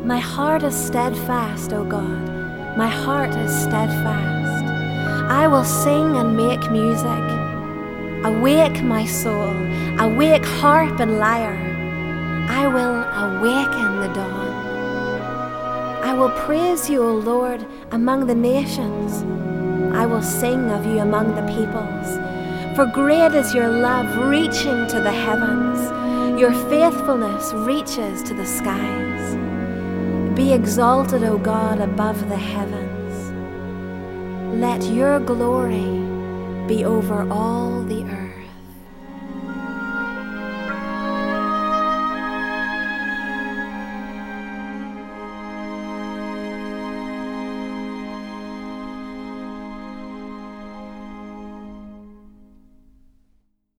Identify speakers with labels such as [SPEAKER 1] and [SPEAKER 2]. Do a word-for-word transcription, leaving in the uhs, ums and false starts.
[SPEAKER 1] My heart is steadfast, O God, my heart is steadfast. I will sing and make music. Awake, my soul, awake, harp and lyre. I will awaken the dawn. I will praise you, O Lord, among the nations. I will sing of you among the peoples. For great is your love, reaching to the heavens. Your faithfulness reaches to the skies. Be exalted, O God, above the heavens. Let your glory be over all the earth.